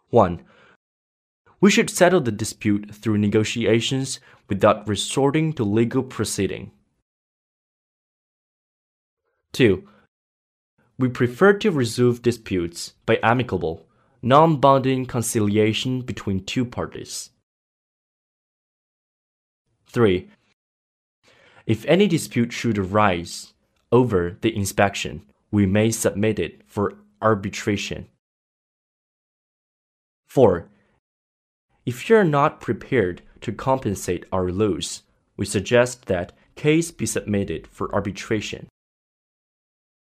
1. We should settle the dispute through negotiations without resorting to legal proceeding. 2. We prefer to resolve disputes by amicable, non-binding conciliation between two parties. 3. If any dispute should arise over the inspection, we may submit it for arbitration. 4. If you are not prepared to compensate our loss, we suggest that case be submitted for arbitration.